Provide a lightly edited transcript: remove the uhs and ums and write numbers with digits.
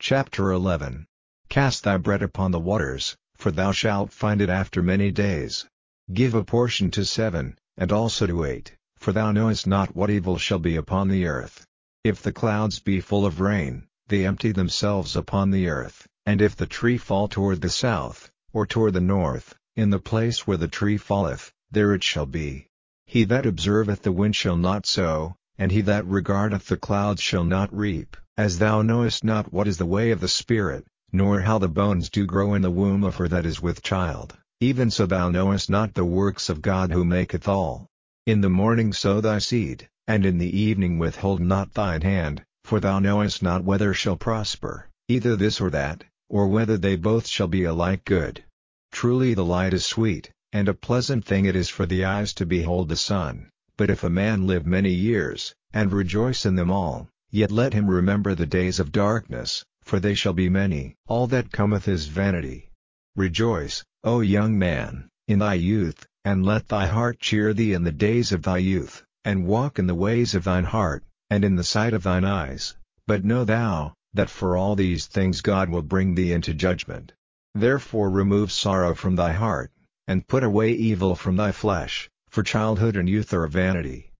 Chapter 11. Cast thy bread upon the waters, for thou shalt find it after many days. Give a portion to 7, and also to 8, for thou knowest not what evil shall be upon the earth. If the clouds be full of rain, they empty themselves upon the earth, and if the tree fall toward the south, or toward the north, in the place where the tree falleth, there it shall be. He that observeth the wind shall not sow, and he that regardeth the clouds shall not reap. As thou knowest not what is the way of the Spirit, nor how the bones do grow in the womb of her that is with child, even so thou knowest not the works of God who maketh all. In the morning sow thy seed, and in the evening withhold not thine hand, for thou knowest not whether shall prosper, either this or that, or whether they both shall be alike good. Truly the light is sweet, and a pleasant thing it is for the eyes to behold the sun, but if a man live many years, and rejoice in them all, yet let him remember the days of darkness, for they shall be many. All that cometh is vanity. Rejoice, O young man, in thy youth, and let thy heart cheer thee in the days of thy youth, and walk in the ways of thine heart, and in the sight of thine eyes. But know thou, that for all these things God will bring thee into judgment. Therefore remove sorrow from thy heart, and put away evil from thy flesh, for childhood and youth are vanity.